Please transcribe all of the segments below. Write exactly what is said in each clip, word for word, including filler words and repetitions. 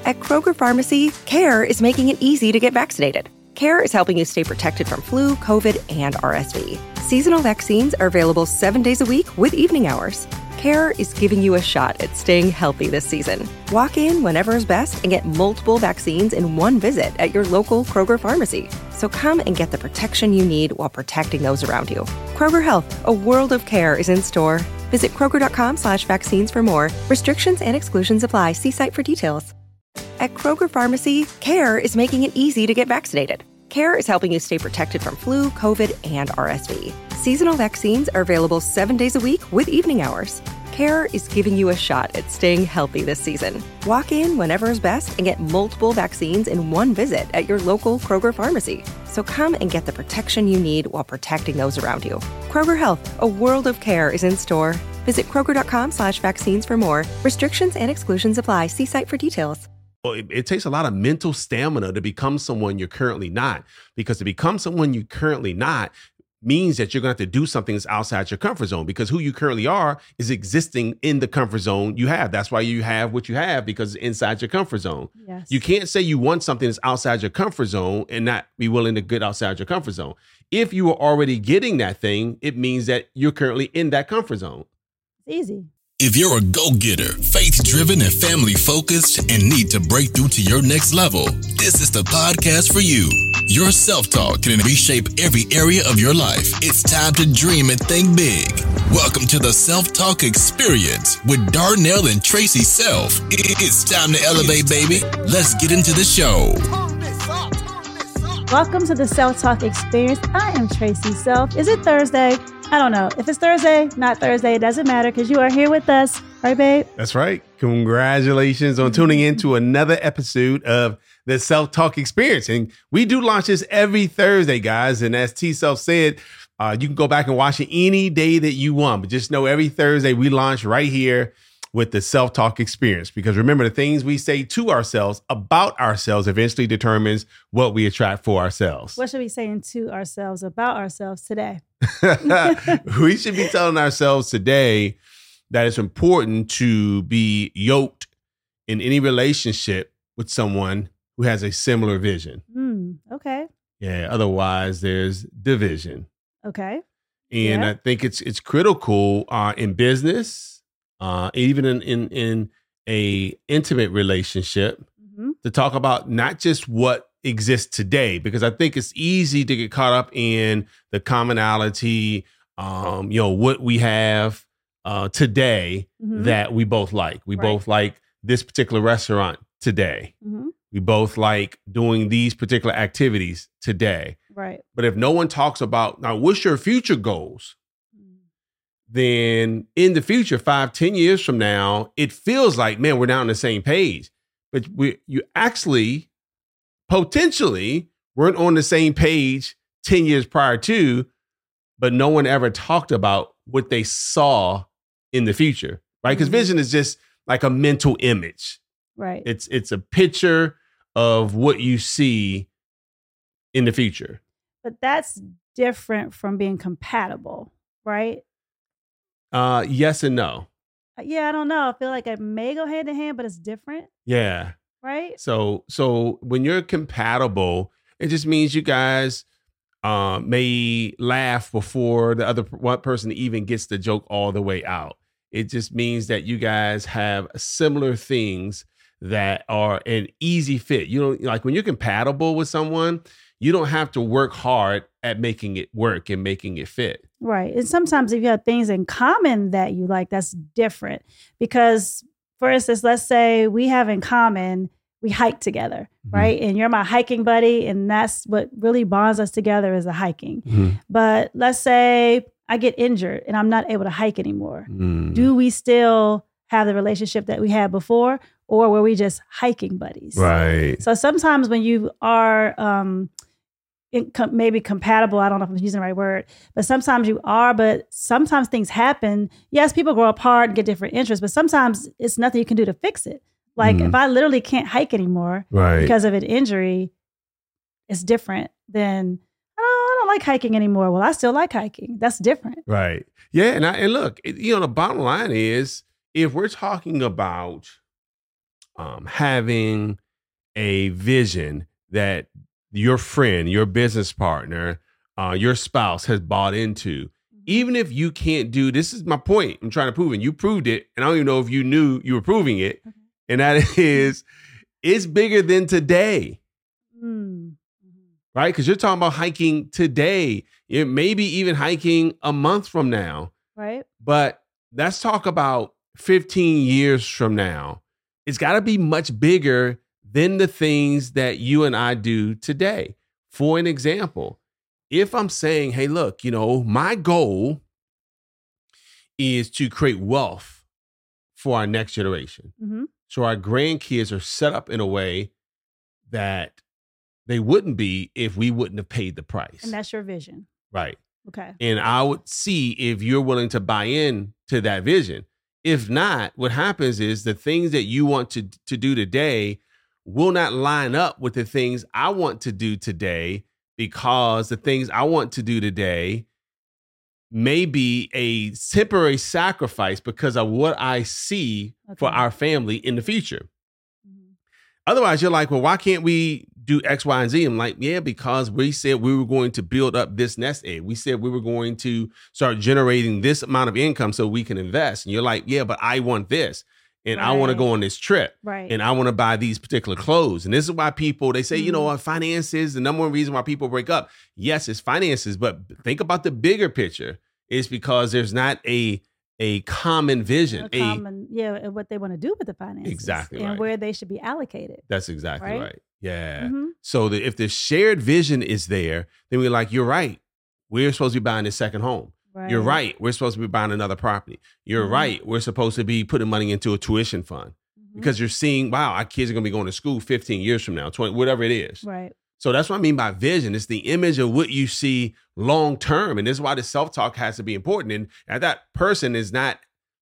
At Kroger Pharmacy, CARE is making it easy to get vaccinated. CARE is helping you stay protected from flu, COVID, and R S V. Seasonal vaccines are available seven days a week with evening hours. CARE is giving you a shot at staying healthy this season. Walk in whenever is best and get multiple vaccines in one visit at your local Kroger Pharmacy. So come and get the protection you need while protecting those around you. Kroger Health, a world of care is in store. Visit Kroger.com slash vaccines for more. Restrictions and exclusions apply. See site for details. At Kroger Pharmacy, CARE is making it easy to get vaccinated. CARE is helping you stay protected from flu, COVID, and R S V. Seasonal vaccines are available seven days a week with evening hours. CARE is giving you a shot at staying healthy this season. Walk in whenever is best and get multiple vaccines in one visit at your local Kroger Pharmacy. So come and get the protection you need while protecting those around you. Kroger Health, a world of care is in store. Visit Kroger.com slash vaccines for more. Restrictions and exclusions apply. See site for details. Well, it, it takes a lot of mental stamina to become someone you're currently not, because to become someone you're currently not means that you're going to have to do something that's outside your comfort zone, because who you currently are is existing in the comfort zone you have. That's why you have what you have, because it's inside your comfort zone. Yes. You can't say you want something that's outside your comfort zone and not be willing to get outside your comfort zone. If you are already getting that thing, it means that you're currently in that comfort zone. It's easy. If you're a go-getter, faith-driven, and family-focused, and need to break through to your next level, this is the podcast for you. Your self-talk can reshape every area of your life. It's time to dream and think big. Welcome to the Self-Talk Experience with Darnell and Tracy Self. It's time to elevate, baby. Let's get into the show. Welcome to the Self-Talk Experience. I am Tracy Self. Is it Thursday? I don't know. If it's Thursday, not Thursday, it doesn't matter, because you are here with us. Right, babe? That's right. Congratulations on tuning in to another episode of the Self-Talk Experience. And we do launch this every Thursday, guys. And as T-Self said, uh, you can go back and watch it any day that you want. But just know every Thursday we launch right here with the Self-Talk Experience. Because remember, the things we say to ourselves about ourselves eventually determines what we attract for ourselves. What should we be saying to ourselves about ourselves today? We should be telling ourselves today that it's important to be yoked in any relationship with someone who has a similar vision. Mm, okay. Yeah. Otherwise, there's division. Okay. And Yeah. I think it's it's critical uh, in business, uh, even in in in a intimate relationship, Mm-hmm. to talk about not just what exists today, because I think it's easy to get caught up in the commonality, um, you know, what we have uh, today Mhm. that we both like. We Right. both like this particular restaurant today. Mm-hmm. We both like doing these particular activities today. Right. But if no one talks about, now, what's your future goals? Then in the future, five, ten years from now, it feels like, man, we're not on the same page. But we, you actually potentially weren't on the same page ten years prior to, but no one ever talked about what they saw in the future, right? Because Mhm. vision is just like a mental image. Right. It's it's a picture of what you see in the future. But that's different from being compatible, right? Uh, yes and no. Yeah, I don't know. I feel like it may go hand in hand, but it's different, Yeah. right? So so when you're compatible, it just means you guys uh, may laugh before the other one person even gets the joke all the way out. It just means that you guys have similar things that are an easy fit. You don't, like, when you're compatible with someone, you don't have to work hard at making it work and making it fit. Right. And sometimes if you have things in common that you like, that's different. Because, for instance, let's say we have in common, we hike together, Mhm. right? And you're my hiking buddy, and that's what really bonds us together is the hiking. Mhm. But let's say I get injured and I'm not able to hike anymore. Mm. Do we still have the relationship that we had before, or were we just hiking buddies? Right. So sometimes when you are um, in, com- maybe compatible, I don't know if I'm using the right word, but sometimes you are, but sometimes things happen. Yes, people grow apart and get different interests, but sometimes it's nothing you can do to fix it. Like Mhm. if I literally can't hike anymore Right. because of an injury, it's different than, I don't, I don't like hiking anymore. Well, I still like hiking. That's different. Right. Yeah. And I, and look, it- you know, the bottom line is, if we're talking about um, having a vision that your friend, your business partner, uh, your spouse has bought into. Even if you can't do, this is my point I'm trying to prove, and you proved it, and I don't even know if you knew you were proving it, Okay. and that is, it's bigger than today, Mm-hmm. right? Because you're talking about hiking today, it maybe even hiking a month from now, Right. but let's talk about fifteen years from now. It's got to be much bigger than the things that you and I do today. For an example, if I'm saying, hey, look, you know, my goal is to create wealth for our next generation. Mm-hmm. So our grandkids are set up in a way that they wouldn't be if we wouldn't have paid the price. And that's your vision. Right. Okay. And I would see if you're willing to buy in to that vision. If not, what happens is the things that you want to, to do today will not line up with the things I want to do today, because the things I want to do today may be a temporary sacrifice because of what I see for Okay. our family in the future. Mm-hmm. Otherwise, you're like, well, why can't we do X, Y, and Z? I'm like, yeah, because we said we were going to build up this nest egg. We said we were going to start generating this amount of income so we can invest. And you're like, yeah, but I want this. And I want to Right. go on this trip. Right. And I want to buy these particular clothes. And this is why people, they say, you know Mhm. what, finances, the number one reason why people break up. Yes, it's finances, but think about the bigger picture. It's because there's not a a common vision. A A, common, yeah, and what they want to do with the finances. Exactly And right. where they should be allocated. that's exactly right. Right? Yeah. Mhm. So that if the shared vision is there, then we're like, you're right. We're supposed to be buying this second home. Right. You're right. We're supposed to be buying another property. You're Mhm. right. We're supposed to be putting money into a tuition fund. Mhm. Because you're seeing, wow, our kids are going to be going to school fifteen years from now, twenty, whatever it is. Right. So that's what I mean by vision. It's the image of what you see long term. And this is why the self-talk has to be important. And, and that person is not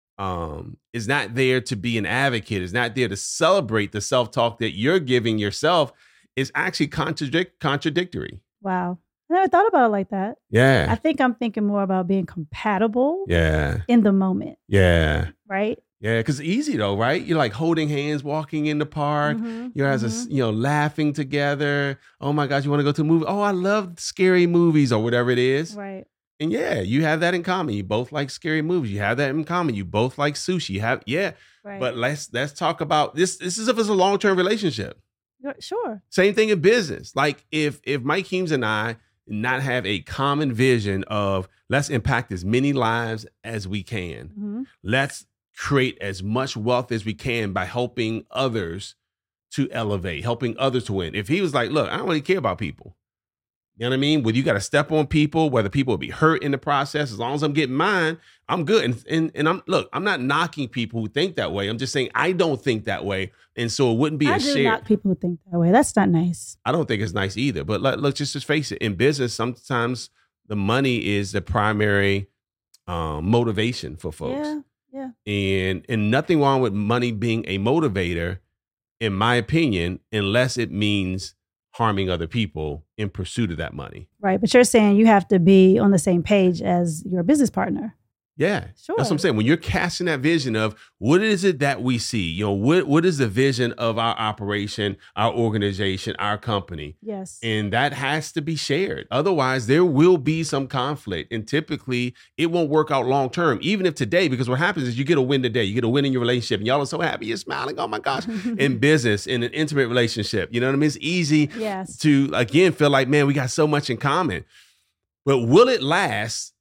um, is not there to be an advocate, is not there to celebrate the self-talk that you're giving yourself. Is actually contradict contradictory. Wow. I never thought about it like that. I Yeah. think I'm thinking more about being compatible Yeah. in the moment. Yeah. Right. Yeah. Because it's easy though, right? You're like holding hands, walking in the park. Mhm, You guys mhm. are, you know, laughing together. Oh my gosh, you want to go to a movie? Oh, I love scary movies or whatever it is. Right. And yeah, you have that in common. You both like scary movies. You have that in common. You both like sushi. You have, yeah. Right. But let's let's talk about this. This is if it's a long term relationship. Yeah, sure. Same thing in business. Like if if Mike Heems and I not have a common vision of let's impact as many lives as we can. Mhm. Let's create as much wealth as we can by helping others to elevate, helping others to win. If he was like, look, I don't really care about people. You know what I mean? Whether you got to step on people, whether people will be hurt in the process, as long as I'm getting mine, I'm good. And, and and I'm look, I'm not knocking people who think that way. I'm just saying I don't think that way. And so it wouldn't be I a do shared. not people who think that way. That's not nice. I don't think it's nice either. But let, let's just, just face it. In business, sometimes the money is the primary um, motivation for folks. Yeah. Yeah. And and nothing wrong with money being a motivator, in my opinion, unless it means harming other people in pursuit of that money. Right. But you're saying you have to be on the same page as your business partner. Yeah. Sure. That's what I'm saying. When you're casting that vision of what is it that we see, you know, what what is the vision of our operation, our organization, our company? Yes. And that has to be shared. Otherwise, there will be some conflict. And typically, it won't work out long term, even if today, because what happens is you get a win today, you get a win in your relationship, and y'all are so happy, you're smiling. Oh my gosh. In business, in an intimate relationship, you know what I mean? It's easy Yes. to, again, feel like, man, we got so much in common. But will it last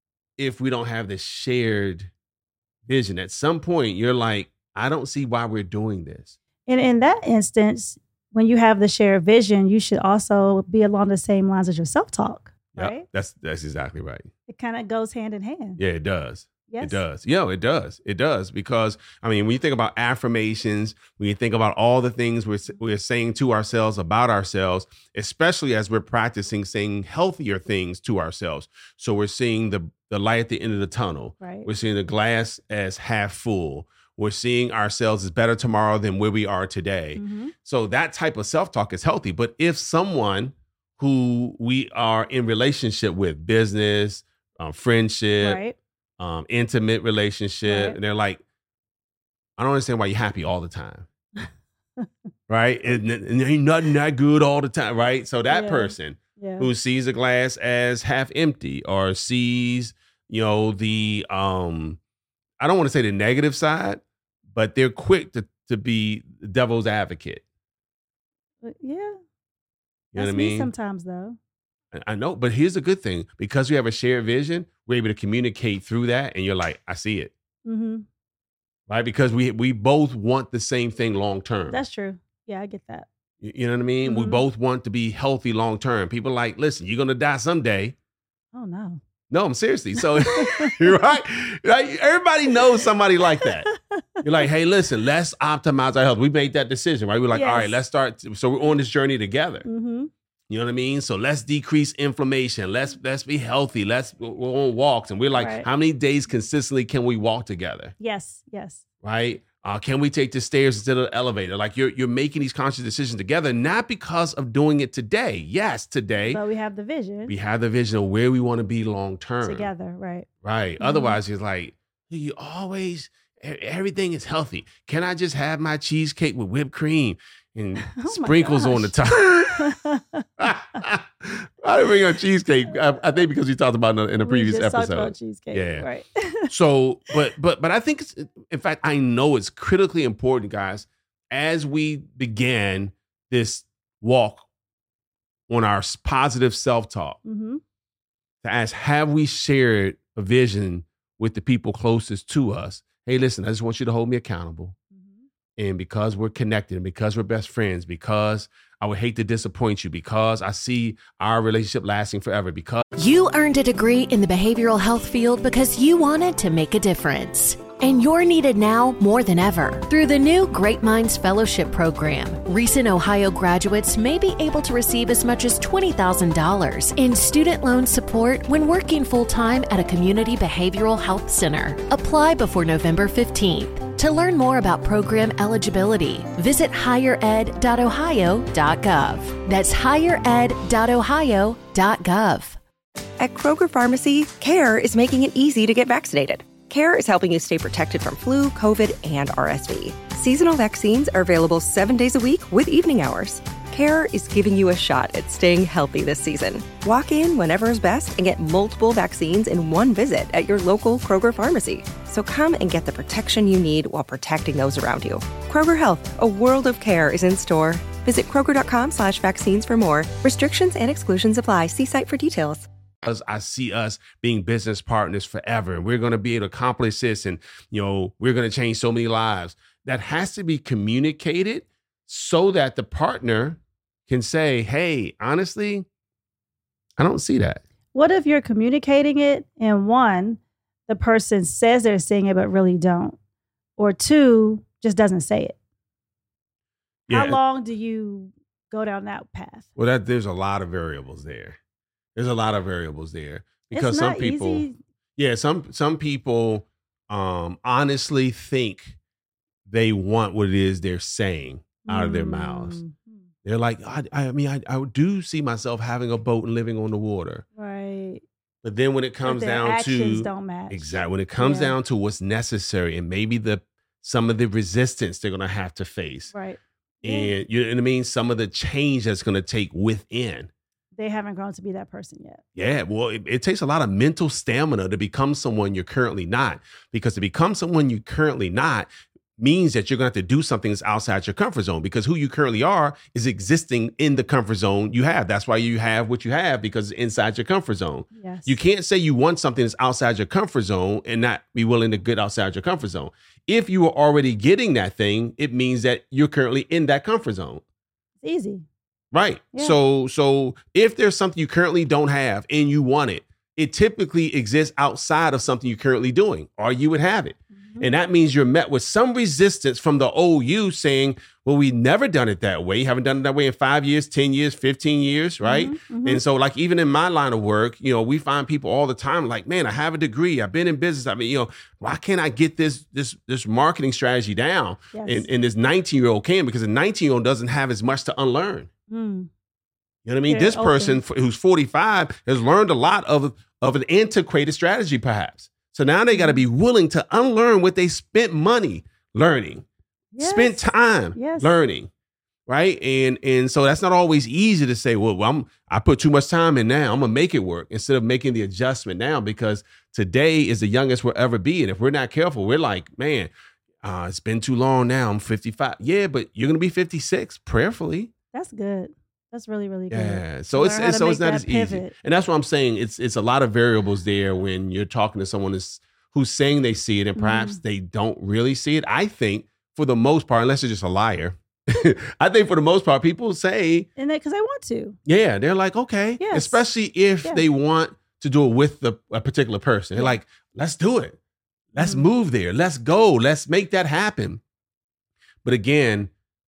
if we don't have this shared vision? At some point, you're like, I don't see why we're doing this. And in that instance, when you have the shared vision, you should also be along the same lines as your self-talk, Yep, right? that's that's exactly right. It kind of goes hand in hand. Yeah, it does. Yes. It does. Yeah, it does. It does. Because, I mean, when you think about affirmations, when you think about all the things we're, we're saying to ourselves about ourselves, especially as we're practicing saying healthier things to ourselves. So we're seeing the, the light at the end of the tunnel. Right. We're seeing the glass as half full. We're seeing ourselves as better tomorrow than where we are today. Mhm. So that type of self-talk is healthy. But if someone who we are in relationship with, business, um, friendship, Right. um, intimate relationship, Right. and they're like, I don't understand why you're happy all the time. right? And, and ain't nothing that good all the time, right? So that Yeah. person Yeah. who sees the glass as half empty or sees, you know, the, um, I don't want to say the negative side, but they're quick to, to be the devil's advocate. But yeah. You know That's what I me mean? sometimes though. I know, but here's the good thing. Because we have a shared vision, we're able to communicate through that. And you're like, I see it. Mm-hmm. Right? Because we we both want the same thing long term. That's true. Yeah, I get that. You, you know what I mean? We Mhm. both want to be healthy long term. People are like, listen, you're gonna die someday. Oh no. No, I'm seriously. So you're right. Like, everybody knows somebody like that. You're like, hey, listen, let's optimize our health. We made that decision, right? We're like, Yes. all right, let's start. So we're on this journey together. Mm-hmm. You know what I mean? So let's decrease inflammation. Let's let's be healthy. Let's we're on walks. And we're like, Right. how many days consistently can we walk together? Yes. Yes. Right? Uh, can we take the stairs instead of the elevator? Like you're you're making these conscious decisions together, not because of doing it today. Yes, today But we have the vision we have the vision of where we want to be long term. together, right? Right. Mhm. Otherwise, it's like you always e- everything is healthy. Can I just have my cheesecake with whipped cream and Oh my sprinkles on the top? I didn't bring up cheesecake. I, I think because we talked about it in a, in a We previous just talked episode. about cheesecake. Yeah. Right. So, but but but I think, it's, in fact, I know it's critically important, guys, as we began this walk on our positive self-talk, Mm-hmm. to ask, have we shared a vision with the people closest to us? Hey, listen, I just want you to hold me accountable. And because we're connected, and because we're best friends, because I would hate to disappoint you, because I see our relationship lasting forever, because You earned a degree in the behavioral health field because you wanted to make a difference. And you're needed now more than ever. Through the new Great Minds Fellowship Program, recent Ohio graduates may be able to receive as much as twenty thousand dollars in student loan support when working full-time at a community behavioral health center. Apply before November fifteenth. To learn more about program eligibility, visit higher ed dot ohio dot gov. That's higher ed dot ohio dot gov. At Kroger Pharmacy, CARE is making it easy to get vaccinated. CARE is helping you stay protected from flu, COVID, and R S V. Seasonal vaccines are available seven days a week with evening hours. CARE is giving you a shot at staying healthy this season. Walk in whenever is best and get multiple vaccines in one visit at your local Kroger pharmacy. So come and get the protection you need while protecting those around you. Kroger Health, a world of care, is in store. Visit kroger.com slash vaccines for more. Restrictions and exclusions apply. See site for details. I see us being business partners forever, and we're going to be able to accomplish this, and you know we're going to change so many lives. That has to be communicated so that the partner can say, hey, honestly, I don't see that. What if you're communicating it and one, the person says they're saying it but really don't, or two, just doesn't say it? How long do you go down that path? Well, that there's a lot of variables there. There's a lot of variables there because It's some not people, easy. yeah, some some people um, honestly think they want what it is they're saying out of their mouths. Mm, They're like, I, I mean, I, I do see myself having a boat and living on the water. Right. But then when it But comes their down actions to don't match. exactly when it comes Yeah. down to what's necessary and maybe the some of the resistance they're gonna have to face, Right. and you know what I mean, some of the change that's gonna take within. They haven't grown to be that person yet. Yeah, well, it, it takes a lot of mental stamina to become someone you're currently not. Because to become someone you're currently not means that you're going to have to do something that's outside your comfort zone, because who you currently are is existing in the comfort zone you have. That's why you have what you have, because it's inside your comfort zone. Yes. You can't say you want something that's outside your comfort zone and not be willing to get outside your comfort zone. If you are already getting that thing, it means that you're currently in that comfort zone. It's easy. Right. Yeah. So so if there's something you currently don't have and you want it, it typically exists outside of something you're currently doing, or you would have it. Mm-hmm. And that means you're met with some resistance from the old you saying, well, we never done it that way. You haven't done it that way in five years, ten years, fifteen years, right? Mhm, mhm. And so like even in my line of work, you know, we find people all the time like, man, I have a degree. I've been in business. I mean, you know, why can't I get this this this marketing strategy down? Yes. And, and this nineteen-year-old can, because a nineteen-year-old doesn't have as much to unlearn. Mm. You know what I mean? Yeah, This open. person f- who's forty-five has learned a lot of, of an antiquated strategy, perhaps. So now they got to be willing to unlearn what they spent money learning, Yes. spent time Yes. learning. right? And and so that's not always easy to say, well, I'm I put too much time in now, I'm gonna make it work, instead of making the adjustment now, because today is the youngest we'll ever be. And if we're not careful, we're like, man, uh, it's been too long now. I'm fifty-five. Yeah, but you're gonna be fifty-six prayerfully. That's good. That's really, really good. Yeah. So it's, it's so it's not as pivot. easy. And that's what I'm saying. It's it's a lot of variables there when you're talking to someone who's, who's saying they see it and perhaps mm-hmm. they don't really see it. I think for the most part, unless they're just a liar, I think for the most part, people say, and because they, they want to. Yeah, they're like, okay, yes. especially if yes. they want to do it with the a particular person. They're yeah. like, let's do it. Let's mm-hmm. move there. Let's go. Let's make that happen. But again,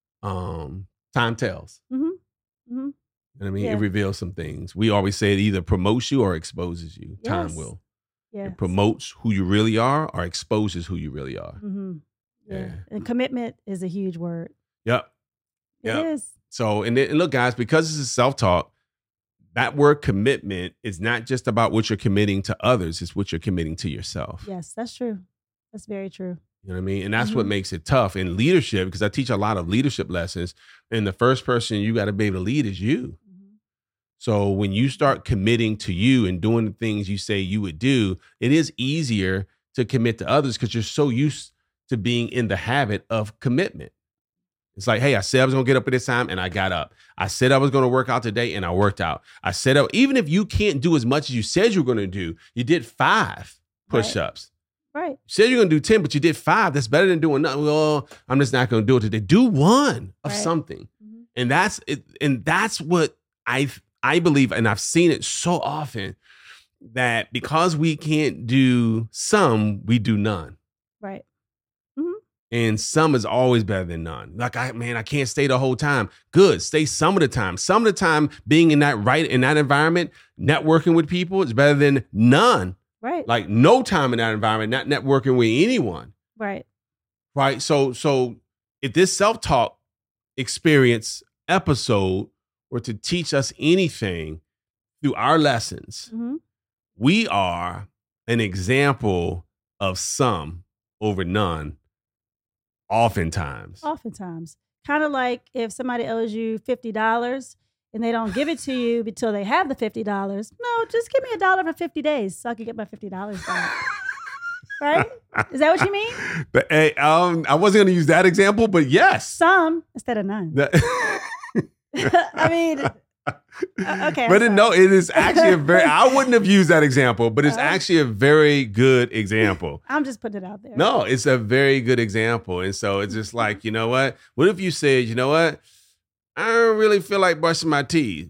um, time tells. Mm-hmm. Mm-hmm. You know what I mean? Yeah. It reveals some things. We always say it either promotes you or exposes you. Yes. Time will. Yes. It promotes who you really are or exposes who you really are. Mm-hmm. Yeah. yeah. And commitment is a huge word. Yep. It yep. is. So, and, then, and look, guys, because this is self-talk, that word commitment is not just about what you're committing to others. It's what you're committing to yourself. Yes, that's true. That's very true. You know what I mean? And that's mm-hmm. what makes it tough in leadership, because I teach a lot of leadership lessons. And the first person you got to be able to lead is you. Mm-hmm. So when you start committing to you and doing the things you say you would do, it is easier to commit to others because you're so used to being in the habit of commitment. It's like, hey, I said I was going to get up at this time and I got up. I said I was going to work out today and I worked out. I said, even if you can't do as much as you said you were going to do, you did five push-ups. Right. Right. You said you're going to do ten, but you did five. That's better than doing nothing. Well, I'm just not going to do it today. Do one of right. something. Mm-hmm. And that's it. And that's what I I believe, and I've seen it so often, that because we can't do some, we do none. Right. Mm-hmm. And some is always better than none. Like, I man, I can't stay the whole time. Good. Stay some of the time. Some of the time being in that right in that environment, networking with people is better than none. Right. Like no time in that environment, not networking with anyone. Right. Right. So, so if this self-talk experience episode were to teach us anything through our lessons, mm-hmm. we are an example of some over none. Oftentimes. Oftentimes. Kind of like if somebody owes you fifty dollars and they don't give it to you until they have the fifty dollars. No, just give me a dollar for fifty days so I can get my fifty dollars back. Right? Is that what you mean? But hey, um, I wasn't going to use that example, but yes. Some instead of none. I mean, uh, okay. But it, no, it is actually a very, I wouldn't have used that example, but it's uh, actually a very good example. I'm just putting it out there. No, it's a very good example. And so it's just like, you know what? What if you said, you know what? I don't really feel like brushing my teeth.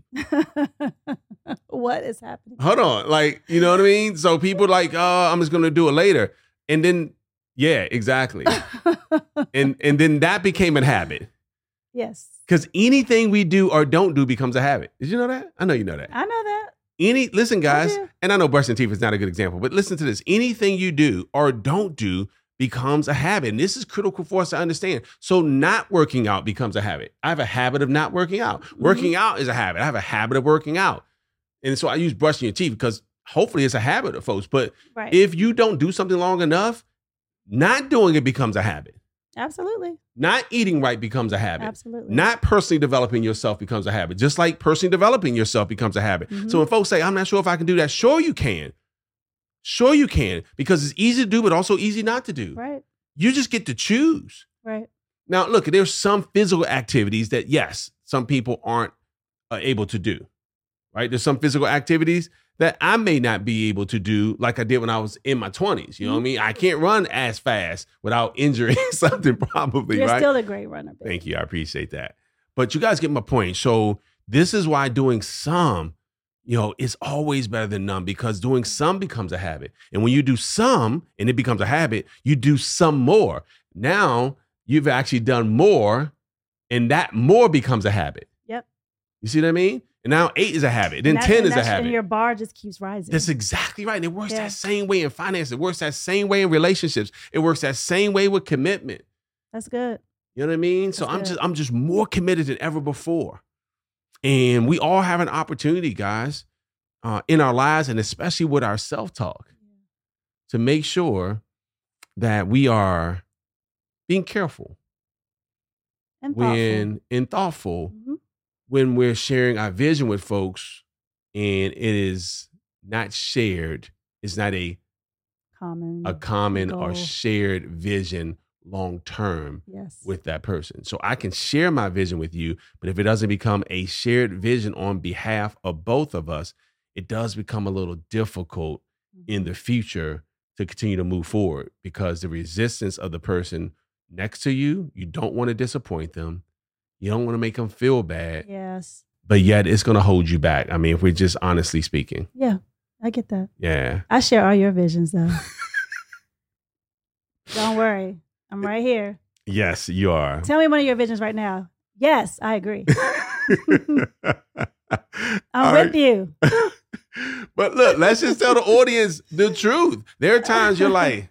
What is happening? Hold on. Like, you know what I mean? So people like, oh, I'm just going to do it later. And then, yeah, exactly. and and then that became a habit. Yes. Because anything we do or don't do becomes a habit. Did you know that? I know you know that. I know that. Any Listen, guys, and I know brushing teeth is not a good example, but listen to this. Anything you do or don't do becomes a habit. And this is critical for us to understand. So not working out becomes a habit. I have a habit of not working out. Mm-hmm. Working out is a habit. I have a habit of working out. And so I use brushing your teeth because hopefully it's a habit of folks. But right. if you don't do something long enough, not doing it becomes a habit. Absolutely. Not eating right becomes a habit. Absolutely. Not personally developing yourself becomes a habit. Just like personally developing yourself becomes a habit. Mm-hmm. So when folks say, I'm not sure if I can do that, sure you can. Sure you can, because it's easy to do, but also easy not to do. Right. You just get to choose. Right. Now, look, there's some physical activities that, yes, some people aren't uh, able to do. Right. There's some physical activities that I may not be able to do like I did when I was in my twenties. You know what I mean? I can't run as fast without injuring something probably, You're right? still a great runner, baby. Thank you. I appreciate that. But you guys get my point. So this is why doing some, you know, is always better than none, because doing some becomes a habit. And when you do some and it becomes a habit, you do some more. Now you've actually done more and that more becomes a habit. Yep. You see what I mean? And now eight is a habit. Then ten is a habit. And your bar just keeps rising. That's exactly right. And it works yeah. that same way in finance. It works that same way in relationships. It works that same way with commitment. That's good. You know what I mean? That's so I'm good. just I'm just more committed than ever before. And we all have an opportunity, guys, uh, in our lives, and especially with our self-talk, yeah. to make sure that we are being careful. And when thoughtful. and thoughtful Mm-hmm. when we're sharing our vision with folks and it is not shared. It's not a Common. a common or goal. shared vision long term Yes. with that person. So I can share my vision with you, but if it doesn't become a shared vision on behalf of both of us, it does become a little difficult in the future to continue to move forward because the resistance of the person next to you, you don't want to disappoint them. You don't want to make them feel bad, Yes. but yet it's going to hold you back. I mean, if we're just honestly speaking. Yeah, I get that. Yeah. I share all your visions, though. Don't worry. I'm right here. Yes, you are. Tell me one of your visions right now. Yes, I agree. I'm All with right. you. But look, let's just tell the audience the truth. There are times you're like,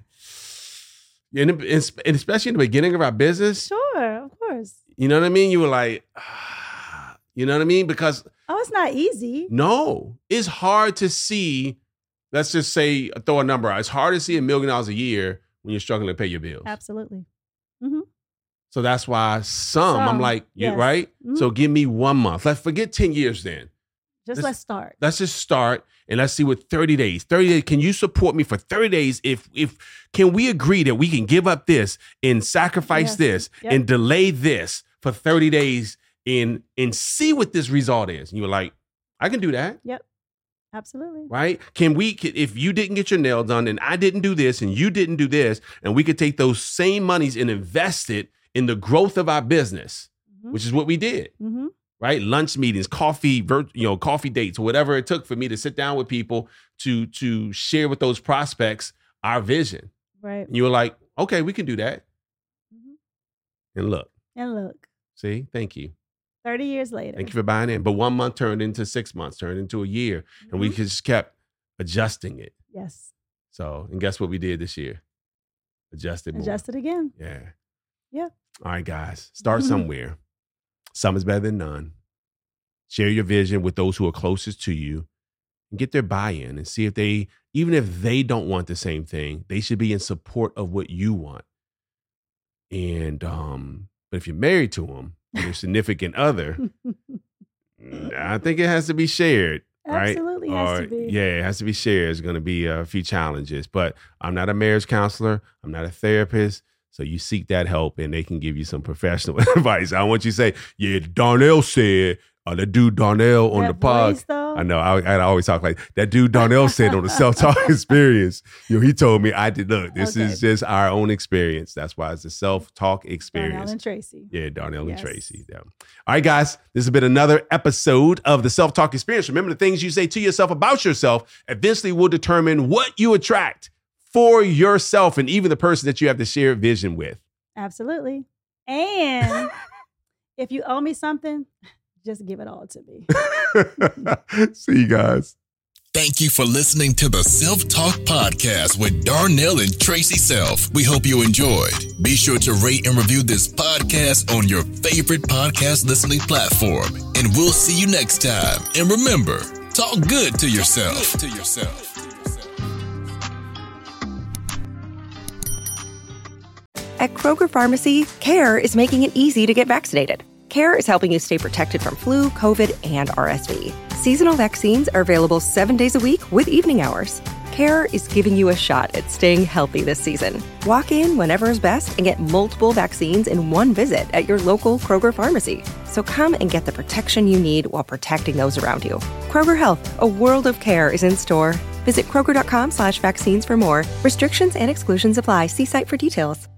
in the, and especially in the beginning of our business, Sure, of course. you know what I mean? You were like, ah, you know what I mean? Because Oh, it's not easy. no, it's hard to see, let's just say, throw a number out. It's hard to see a million dollars a year when you're struggling to pay your bills. Absolutely. Mm-hmm. So that's why some, I'm Some, like, you yes. right? Mhm. So give me one month. Let's forget ten years then. Just This- let's start. Let's just start and let's see what thirty days. thirty days. Can you support me for thirty days? If if can we agree that we can give up this and sacrifice Yes. this Yep. and delay this for thirty days and and see what this result is? And you were like, I can do that. Absolutely. Right? Can we, can- if you didn't get your nail done and I didn't do this and you didn't do this, and we could take those same monies and invest it in the growth of our business, Mhm. which is what we did. Mm-hmm. Right? Lunch meetings, coffee, vir- you know, coffee dates, whatever it took for me to sit down with people to to share with those prospects our vision. Right. And you were like, okay, we can do that. Mhm. And look, And look, see, thank you. thirty years later. Thank you for buying in. But one month turned into six months, turned into a year. And we Mhm. just kept adjusting it. Yes. So, and guess what we did this year? Adjusted more. Adjust it again. Yeah. Yeah. All right, guys, start somewhere. Some is better than none. Share your vision with those who are closest to you and get their buy-in and see if they, even if they don't want the same thing, they should be in support of what you want. And, um, but if you're married to them, or your significant other, I think it has to be shared. Right? Absolutely has Or, to be. Yeah, it has to be shared. There's going to be a few challenges, but I'm not a marriage counselor. I'm not a therapist. So you seek that help and they can give you some professional advice. I want you to say, yeah, Darnell said, or the dude Darnell on That the pod. voice, though. I know, I, I always talk like that dude Darnell said on the self-talk experience. You know, he told me, I did, look, this Okay. is just our own experience. That's why it's a self-talk experience. Darnell and Tracy. Yeah, Darnell Yes. and Tracy. Yeah. All right, guys, this has been another episode of the Self-Talk Experience. Remember, the things you say to yourself about yourself eventually will determine what you attract for yourself and even the person that you have to share vision with. Absolutely. And if you owe me something, just give it all to me. See you guys. Thank you for listening to the Self-Talk Podcast with Darnell and Tracy Self. We hope you enjoyed. Be sure to rate and review this podcast on your favorite podcast listening platform. And we'll see you next time. And remember, talk good to yourself. Talk good to yourself. At Kroger Pharmacy, CARE is making it easy to get vaccinated. CARE is helping you stay protected from flu, COVID, and R S V. Seasonal vaccines are available seven days a week with evening hours. CARE is giving you a shot at staying healthy this season. Walk in whenever is best and get multiple vaccines in one visit at your local Kroger Pharmacy. So come and get the protection you need while protecting those around you. Kroger Health, a world of care, is in store. Visit Kroger.com slash vaccines for more. Restrictions and exclusions apply. See site for details.